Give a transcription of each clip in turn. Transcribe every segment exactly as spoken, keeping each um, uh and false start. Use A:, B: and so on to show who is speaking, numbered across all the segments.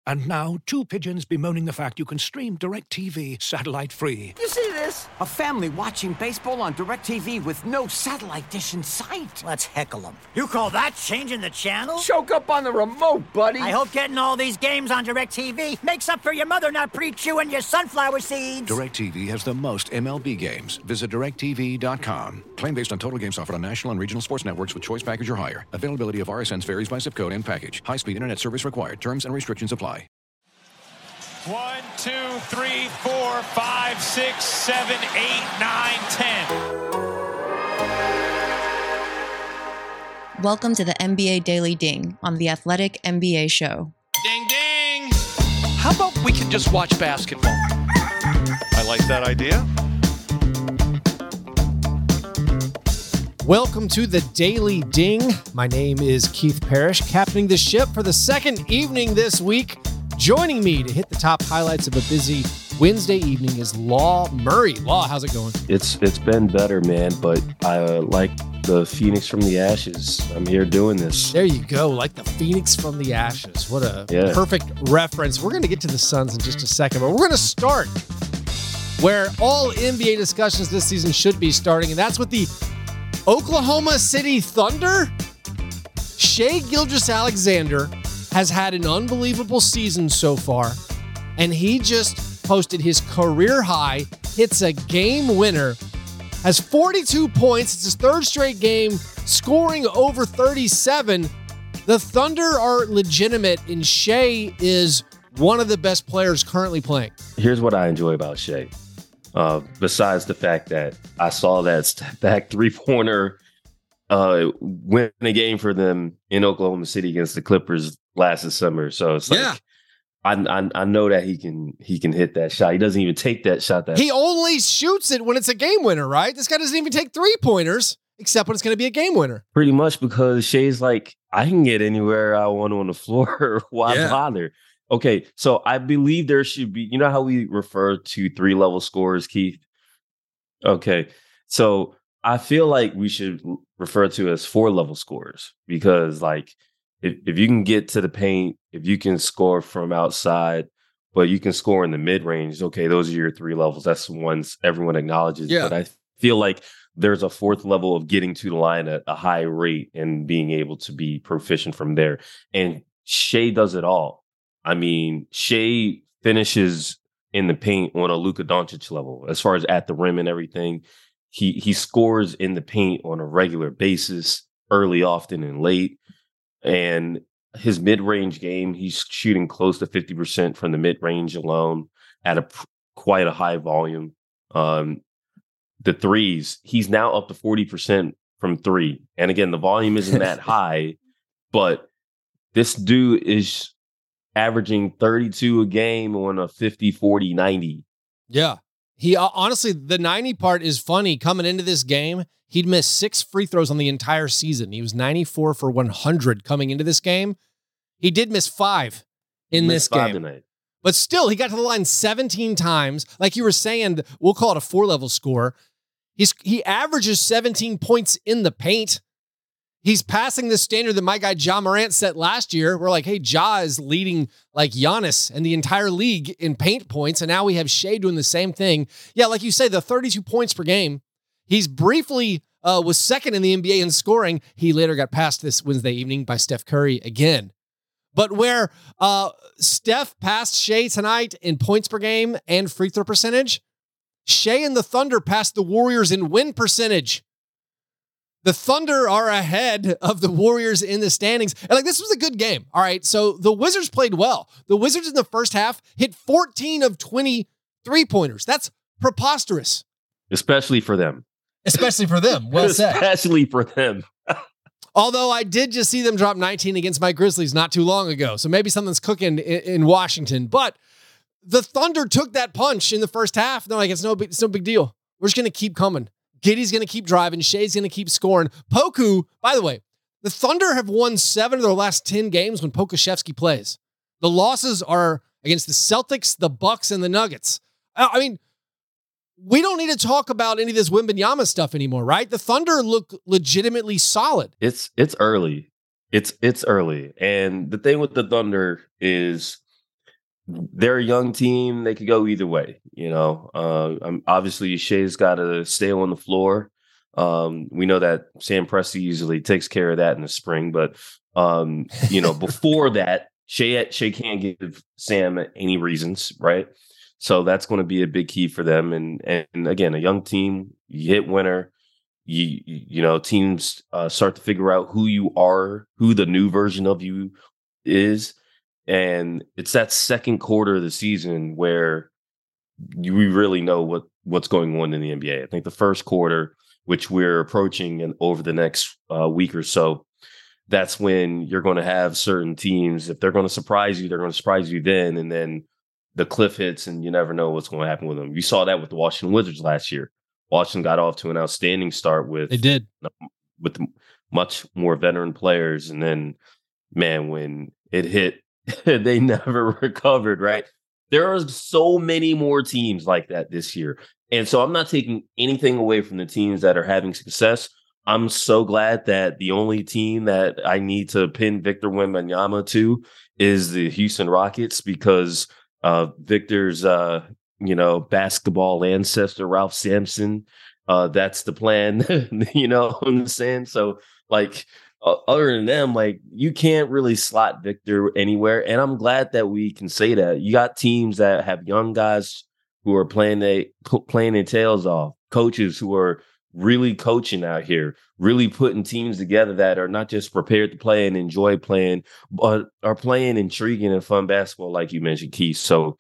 A: And now, two pigeons bemoaning the fact you can stream DirecTV satellite-free.
B: You see this? A family watching baseball on DirecTV with no satellite dish in sight.
C: Let's heckle them. You call that changing the channel?
B: Choke up on the remote, buddy.
C: I hope getting all these games on DirecTV makes up for your mother not pre-chewing your sunflower seeds.
A: DirecTV has the most M L B games. Visit direct T V dot com. Claim based on total games offered on national and regional sports networks with choice package or higher. Availability of R S Ns varies by zip code and package. High-speed internet service required. Terms and restrictions apply.
D: One, two, three, four, five, six, seven, eight, nine, ten.
E: Welcome to the N B A Daily Ding on the Athletic N B A Show.
D: Ding, ding. How about we can just watch basketball? I like that idea.
F: Welcome to the Daily Ding. My name is Keith Parrish, captaining the ship for the second evening this week. Joining me to hit the top highlights of a busy Wednesday evening is Law Murray. Law, how's it going?
G: It's It's been better, man, but I uh, like the Phoenix from the ashes. I'm here doing this.
F: There you go, like the Phoenix from the ashes. What a yeah. perfect reference. We're going to get to the Suns in just a second, but we're going to start where all N B A discussions this season should be starting, and that's with the Oklahoma City Thunder. Shai Gilgeous-Alexander has had an unbelievable season so far, and he just posted his career high, hits a game winner, has forty-two points. It's his third straight game, scoring over thirty-seven. The Thunder are legitimate, and Shai is one of the best players currently playing.
G: Here's what I enjoy about Shai. Uh, besides the fact that I saw that step back three-pointer uh, win a game for them in Oklahoma City against the Clippers last summer. So it's like, yeah. I, I I know that he can he can hit that shot. He doesn't even take that shot. That
F: He only shoots it when it's a game winner, right? This guy doesn't even take three-pointers, except when it's going to be a game winner.
G: Pretty much, because Shai's like, I can get anywhere I want on the floor. Why yeah. bother? Okay, so I believe there should be, you know how we refer to three-level scorers, Keith? Okay, so I feel like we should refer to as four-level scorers, because, like, if, if you can get to the paint, if you can score from outside, but you can score in the mid-range, okay, those are your three levels. That's the ones everyone acknowledges. Yeah. But I feel like there's a fourth level of getting to the line at a high rate and being able to be proficient from there. And Shai does it all. I mean, Shai finishes in the paint on a Luka Doncic level as far as at the rim and everything. He he scores in the paint on a regular basis, early, often, and late. And his mid-range game, he's shooting close to fifty percent from the mid-range alone at a quite a high volume. Um, the threes, he's now up to forty percent from three. And again, the volume isn't that high, but this dude is averaging thirty-two a game on a fifty, forty, ninety.
F: Yeah. He uh, honestly, the ninety part is funny. Coming into this game, he'd missed six free throws on the entire season. He was ninety-four for one hundred coming into this game. He did miss five in this game. Tonight. But still, he got to the line seventeen times. Like you were saying, we'll call it a four-level score. He's He averages seventeen points in the paint. He's passing the standard that my guy Ja Morant set last year. We're like, hey, Ja is leading like Giannis and the entire league in paint points, and now we have Shai doing the same thing. Yeah, like you say, the thirty-two points per game. He's briefly uh, was second in the N B A in scoring. He later got passed this Wednesday evening by Steph Curry again. But where uh, Steph passed Shai tonight in points per game and free throw percentage, Shai and the Thunder passed the Warriors in win percentage. The Thunder are ahead of the Warriors in the standings. And like, this was a good game. All right. So the Wizards played well. The Wizards in the first half hit fourteen of twenty three-pointers. That's preposterous.
G: Especially for them.
F: Especially for them. Well said.
G: Especially for them.
F: Although I did just see them drop nineteen against my Grizzlies not too long ago. So maybe something's cooking in, in Washington. But the Thunder took that punch in the first half. They're like, it's no big, it's no big deal. We're just going to keep coming. Giddey's going to keep driving. Shai's going to keep scoring. Poku, by the way, the Thunder have won seven of their last ten games when Pokusevski plays. The losses are against the Celtics, the Bucks, and the Nuggets. I mean, we don't need to talk about any of this Wembanyama stuff anymore, right? The Thunder look legitimately solid.
G: It's it's early. It's it's early. And the thing with the Thunder is they're a young team. They could go either way. You know, uh, um, obviously Shai's got to stay on the floor. Um, we know that Sam Presti usually takes care of that in the spring, but um, you know, before that, Shai Shai can't give Sam any reasons, right? So that's going to be a big key for them. And and again, a young team, you hit winter. You you know, teams uh, start to figure out who you are, who the new version of you is. And it's that second quarter of the season where you, we really know what, what's going on in the N B A. I think the first quarter, which we're approaching and over the next uh, week or so, that's when you're going to have certain teams. If they're going to surprise you, they're going to surprise you then. And then the cliff hits and you never know what's going to happen with them. You saw that with the Washington Wizards last year. Washington got off to an outstanding start with,
F: they did.
G: with much more veteran players. And then, man, when it hit, they never recovered, right? There are so many more teams like that this year. And so I'm not taking anything away from the teams that are having success. I'm so glad that the only team that I need to pin Victor Wembanyama to is the Houston Rockets, because uh, Victor's, uh, you know, basketball ancestor, Ralph Sampson, uh, that's the plan, you know what I'm saying? So, like, Uh, other than them, like, you can't really slot Victor anywhere. And I'm glad that we can say that. You got teams that have young guys who are playing they playing their tails off, coaches who are really coaching out here, really putting teams together that are not just prepared to play and enjoy playing, but are playing intriguing and fun basketball, like you mentioned, Keith. So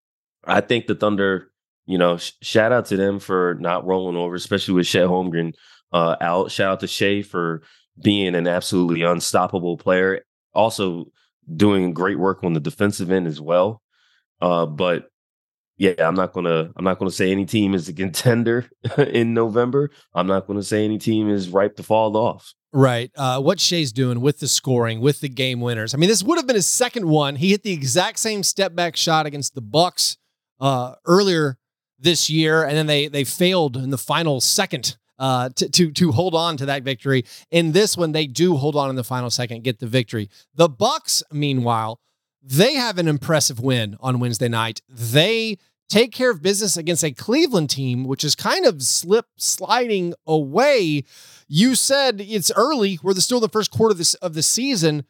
G: I think the Thunder, you know, sh- shout out to them for not rolling over, especially with Chet Holmgren uh, out. Shout out to Shai for being an absolutely unstoppable player, also doing great work on the defensive end as well. Uh, but yeah, I'm not gonna I'm not gonna say any team is a contender in November. I'm not gonna say any team is ripe to fall off.
F: Right. Uh, what Shai's doing with the scoring, with the game winners. I mean, this would have been his second one. He hit the exact same step back shot against the Bucks uh, earlier this year, and then they they failed in the final second. Uh, to, to to hold on to that victory. In this one, they do hold on in the final second, get the victory. The Bucks, meanwhile, they have an impressive win on Wednesday night. They take care of business against a Cleveland team, which is kind of slip sliding away. You said it's early. We're still in the first quarter of, this, of the season.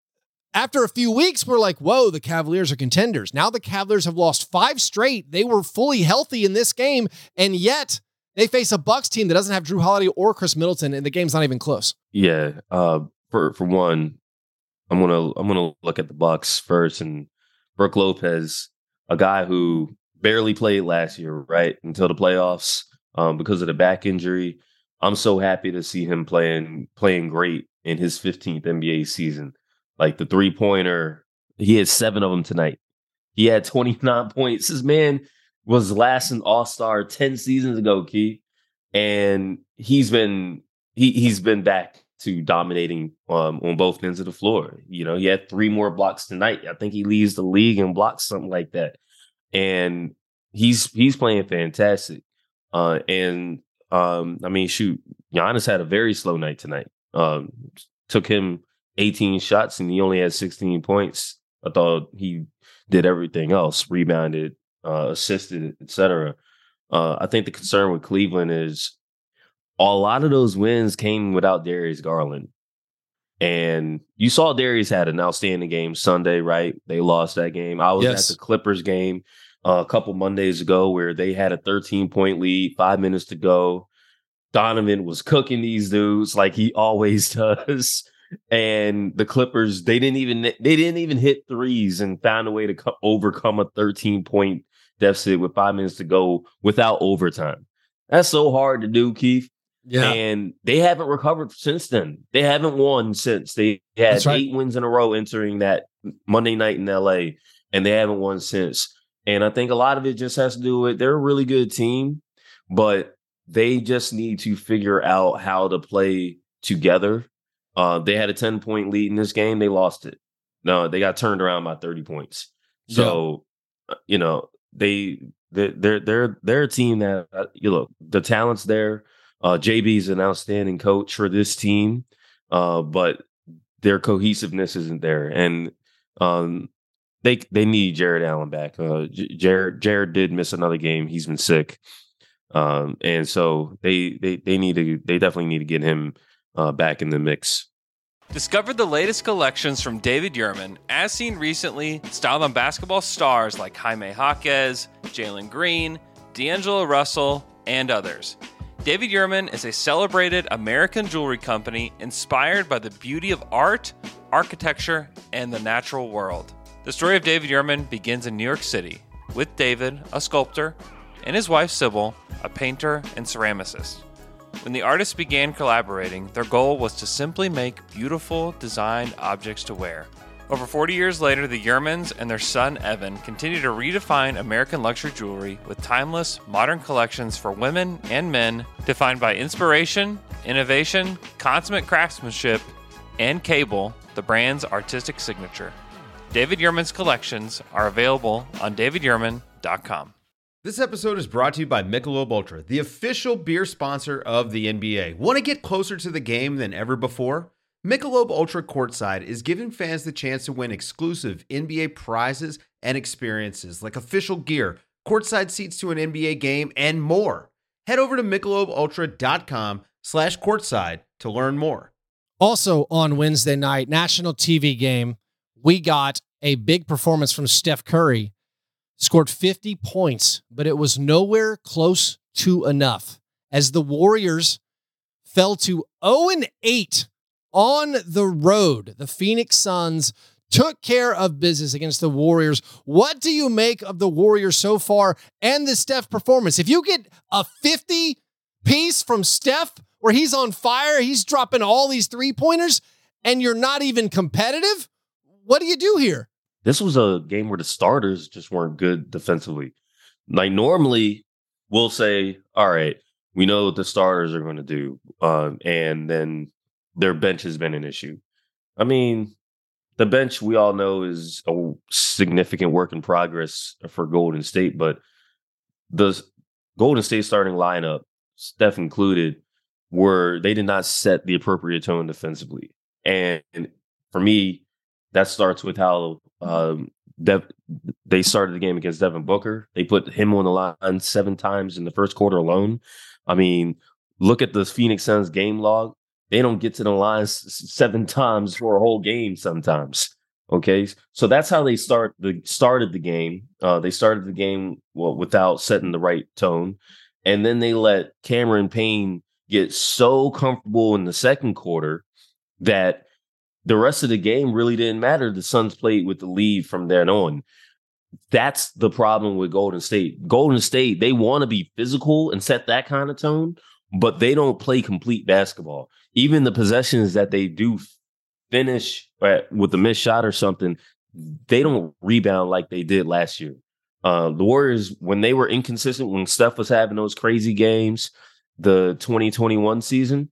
F: After a few weeks, we're like, whoa, the Cavaliers are contenders. Now the Cavaliers have lost five straight. They were fully healthy in this game, and yet they face a Bucks team that doesn't have Drew Holiday or Chris Middleton, and the game's not even close.
G: Yeah. Uh, for for one, I'm gonna I'm gonna look at the Bucks first, and Brook Lopez, a guy who barely played last year, right, until the playoffs, um, because of the back injury. I'm so happy to see him playing playing great in his fifteenth N B A season. Like the three pointer, he had seven of them tonight. He had twenty-nine points. This man was last an All-Star ten seasons ago, Keith. And he's been he he's been back to dominating um, on both ends of the floor. You know, he had three more blocks tonight. I think he leads the league in blocks, something like that. And he's he's playing fantastic. Uh, and um, I mean, shoot, Giannis had a very slow night tonight. Um, took him eighteen shots and he only had sixteen points. I thought he did everything else, rebounded, Uh, assisted, et cetera. Uh, I think the concern with Cleveland is a lot of those wins came without Darius Garland. And you saw Darius had an outstanding game Sunday, right? They lost that game. I was yes. at the Clippers game uh, a couple Mondays ago where they had a thirteen-point lead, five minutes to go. Donovan was cooking these dudes like he always does. And the Clippers, they didn't even they didn't even hit threes and found a way to co- overcome a thirteen-point deficit with five minutes to go without overtime. That's so hard to do, Keith. Yeah. And they haven't recovered since then. They haven't won since. They had right. eight wins in a row entering that Monday night in L A, and they haven't won since. And I think a lot of it just has to do with they're a really good team, but they just need to figure out how to play together. Uh, they had a ten-point lead in this game. They lost it. No, they got turned around by thirty points. So, yeah. you know, they they're they're they're a team that uh, you look the talent's there. Uh, J B is an outstanding coach for this team, uh, but their cohesiveness isn't there. And um, they they need Jared Allen back. Uh, Jared Jared did miss another game. He's been sick, um, and so they they they need to they definitely need to get him uh, back in the mix.
H: Discover the latest collections from David Yurman, as seen recently, styled on basketball stars like Jaime Jaquez, Jalen Green, D'Angelo Russell, and others. David Yurman is a celebrated American jewelry company inspired by the beauty of art, architecture, and the natural world. The story of David Yurman begins in New York City, with David, a sculptor, and his wife Sybil, a painter and ceramicist. When the artists began collaborating, their goal was to simply make beautiful, designed objects to wear. Over forty years later, the Yurmans and their son Evan continue to redefine American luxury jewelry with timeless, modern collections for women and men defined by inspiration, innovation, consummate craftsmanship, and Cable, the brand's artistic signature. David Yurman's collections are available on david yurman dot com.
I: This episode is brought to you by Michelob Ultra, the official beer sponsor of the N B A. Want to get closer to the game than ever before? Michelob Ultra Courtside is giving fans the chance to win exclusive N B A prizes and experiences like official gear, courtside seats to an N B A game, and more. Head over to michelob ultra dot com slash courtside to learn more.
F: Also on Wednesday night, national T V game, we got a big performance from Steph Curry. Scored fifty points, but it was nowhere close to enough as the Warriors fell to oh and eight on the road. The Phoenix Suns took care of business against the Warriors. What do you make of the Warriors so far and the Steph performance? If you get a fifty piece from Steph where he's on fire, he's dropping all these three-pointers, and you're not even competitive, what do you do here?
G: This was a game where the starters just weren't good defensively. Like normally we'll say, all right, we know what the starters are going to do. Um, and then their bench has been an issue. I mean, the bench we all know is a significant work in progress for Golden State, but the Golden State starting lineup, Steph included, were they did not set the appropriate tone defensively. And for me, that starts with how um, Dev- they started the game against Devin Booker. They put him on the line seven times in the first quarter alone. I mean, look at the Phoenix Suns game log. They don't get to the line s- seven times for a whole game sometimes. Okay, so that's how they start the started the game. Uh, they started the game well without setting the right tone, and then they let Cameron Payne get so comfortable in the second quarter that the rest of the game really didn't matter. The Suns played with the lead from then on. That's the problem with Golden State. Golden State, they want to be physical and set that kind of tone, but they don't play complete basketball. Even the possessions that they do finish with a missed shot or something, they don't rebound like they did last year. Uh, the Warriors, when they were inconsistent, when Steph was having those crazy games, the twenty twenty-one season,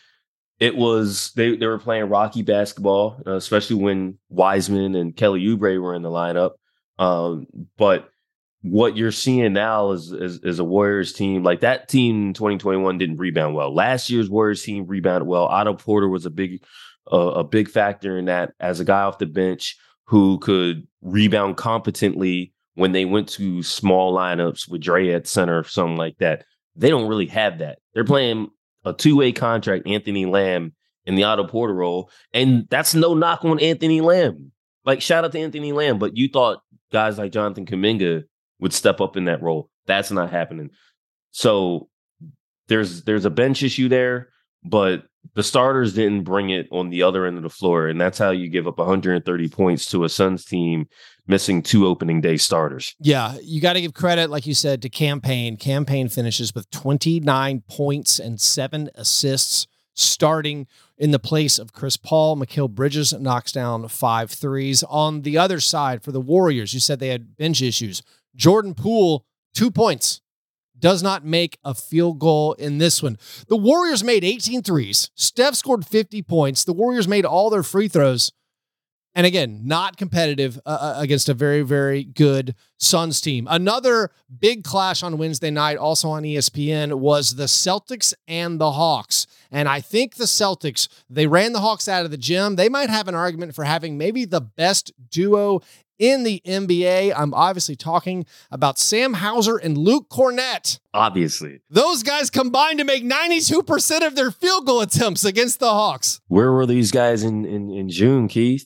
G: it was they, they were playing rocky basketball, uh, especially when Wiseman and Kelly Oubre were in the lineup. Um, but what you're seeing now is, is is a Warriors team like that team in twenty twenty-one didn't rebound well. Last year's Warriors team rebounded well. Otto Porter was a big uh, a big factor in that as a guy off the bench who could rebound competently when they went to small lineups with Dre at center or something like that. They don't really have that. They're playing a two-way contract, Anthony Lamb in the Otto Porter role. And that's no knock on Anthony Lamb. Like, shout out to Anthony Lamb, but you thought guys like Jonathan Kuminga would step up in that role. That's not happening. So there's there's a bench issue there, but the starters didn't bring it on the other end of the floor. And that's how you give up one hundred thirty points to a Suns team missing two opening day starters.
F: Yeah, you got to give credit, like you said, to Cam Payne. Cam Payne finishes with twenty-nine points and seven assists, starting in the place of Chris Paul. Mikal Bridges knocks down five threes. On the other side, for the Warriors, you said they had bench issues. Jordan Poole, two points. Does not make a field goal in this one. The Warriors made eighteen threes. Steph scored fifty points. The Warriors made all their free throws. And again, not competitive uh, against a very, very good Suns team. Another big clash on Wednesday night, also on E S P N, was the Celtics and the Hawks. And I think the Celtics, they ran the Hawks out of the gym. They might have an argument for having maybe the best duo in the N B A. I'm obviously talking about Sam Hauser and Luke Kornet.
G: Obviously.
F: Those guys combined to make ninety-two percent of their field goal attempts against the Hawks.
G: Where were these guys in, in, in June, Keith?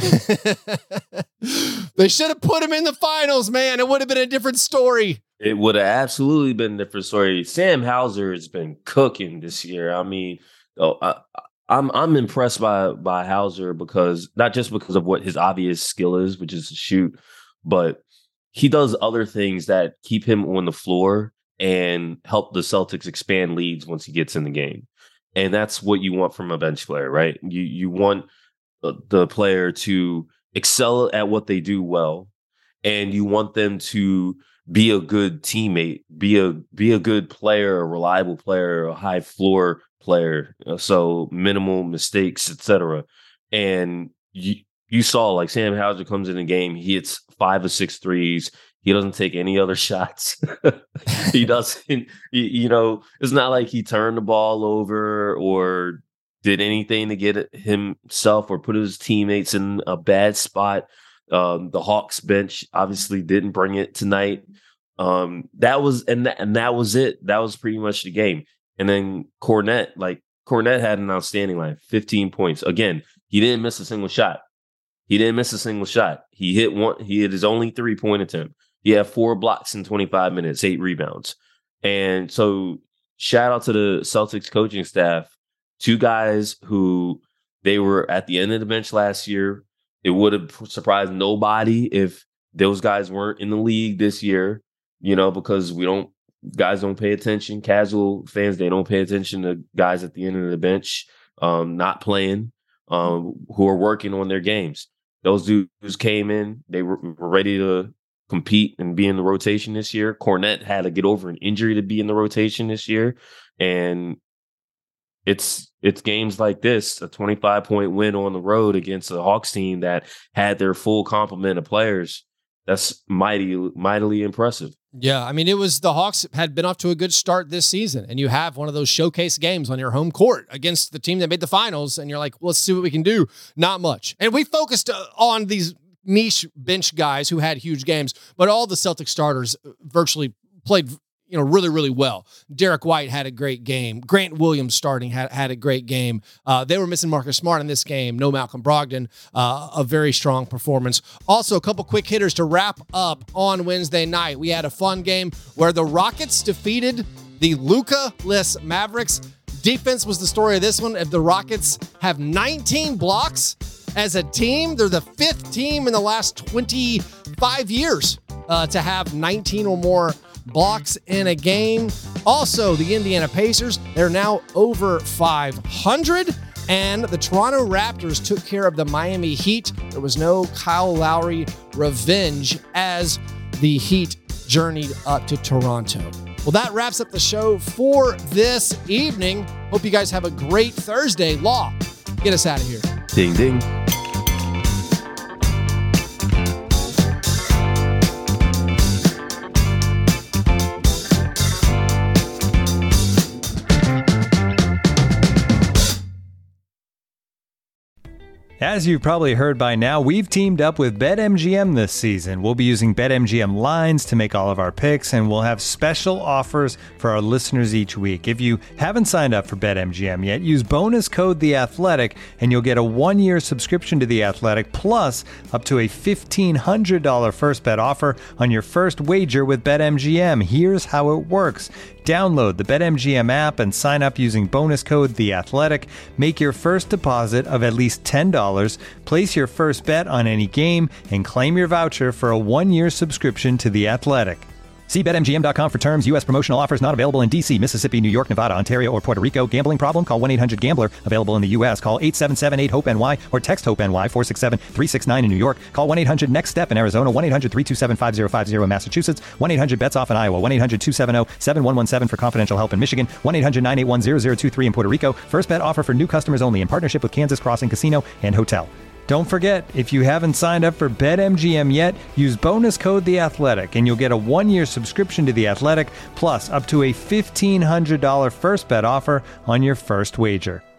F: They should have put him in the finals, man. It would have been a different story.
G: It would have absolutely been a different story. Sam Hauser has been cooking this year. I mean, oh, I, I'm I'm impressed by by Hauser because not just because of what his obvious skill is, which is to shoot, but he does other things that keep him on the floor and help the Celtics expand leads once he gets in the game. And that's what you want from a bench player, right? You you want the player to excel at what they do well, and you want them to be a good teammate, be a be a good player, a reliable player, a high floor player, so minimal mistakes, et cetera. And you you saw like Sam Hauser comes in the game, he hits five or six threes. He doesn't take any other shots. He doesn't, you know, it's not like he turned the ball over or did anything to get himself or put his teammates in a bad spot. Um, the Hawks bench obviously didn't bring it tonight. Um, that was and that, and that was it. That was pretty much the game. And then Kornet, like Kornet had an outstanding line, fifteen points. Again, he didn't miss a single shot. He didn't miss a single shot. He hit one. He hit his only three point attempt. He had four blocks in twenty-five minutes, eight rebounds. And so shout out to the Celtics coaching staff. Two guys who they were at the end of the bench last year. It would have surprised nobody if those guys weren't in the league this year, you know, because we don't, guys don't pay attention. Casual fans, they don't pay attention to guys at the end of the bench, um, not playing, um, who are working on their games. Those dudes came in, they were, were ready to compete and be in the rotation this year. Kornet had to get over an injury to be in the rotation this year. And It's it's games like this, a twenty-five point win on the road against a Hawks team that had their full complement of players. That's mighty, mightily impressive.
F: Yeah, I mean, it was the Hawks had been off to a good start this season, and you have one of those showcase games on your home court against the team that made the finals, and you're like, well, let's see what we can do. Not much. And we focused uh, on these niche bench guys who had huge games, but all the Celtic starters virtually played you know, really, really well. Derek White had a great game. Grant Williams starting had, had a great game. Uh, they were missing Marcus Smart in this game. No Malcolm Brogdon, uh, a very strong performance. Also, a couple quick hitters to wrap up on Wednesday night. We had a fun game where the Rockets defeated the Luka-less Mavericks. Defense was the story of this one. If the Rockets have nineteen blocks as a team, they're the fifth team in the last twenty-five years uh, to have nineteen or more blocks in a game. Also, the Indiana Pacers, they're now over five hundred. And the Toronto Raptors took care of the Miami Heat. There was no Kyle Lowry revenge as the Heat journeyed up to Toronto. Well, that wraps up the show for this evening. Hope you guys have a great Thursday. Law, get us out of here.
G: Ding, ding.
J: As you've probably heard by now, we've teamed up with BetMGM this season. We'll be using BetMGM lines to make all of our picks, and we'll have special offers for our listeners each week. If you haven't signed up for BetMGM yet, use bonus code The Athletic, and you'll get a one-year subscription to The Athletic, plus up to a fifteen hundred dollars first bet offer on your first wager with BetMGM. Here's how it works. Download the BetMGM app and sign up using bonus code The Athletic. Make your first deposit of at least ten dollars, place your first bet on any game, and claim your voucher for a one-year subscription to The Athletic. See Bet M G M dot com for terms. U S promotional offers not available in D C, Mississippi, New York, Nevada, Ontario, or Puerto Rico. Gambling problem? Call one eight hundred gambler. Available in the U S. Call eight seven seven eight hope N Y or text HOPE-NY four six seven three six nine in New York. Call one eight hundred next step in Arizona. one eight hundred three two seven five zero five zero in Massachusetts. one eight hundred bets off in Iowa. one eight hundred two seven zero seven one one seven for confidential help in Michigan. one eight hundred nine eight one zero zero two three in Puerto Rico. First bet offer for new customers only in partnership with Kansas Crossing Casino and Hotel. Don't forget, if you haven't signed up for BetMGM yet, use bonus code The Athletic, and you'll get a one-year subscription to The Athletic, plus up to a fifteen hundred dollars first bet offer on your first wager.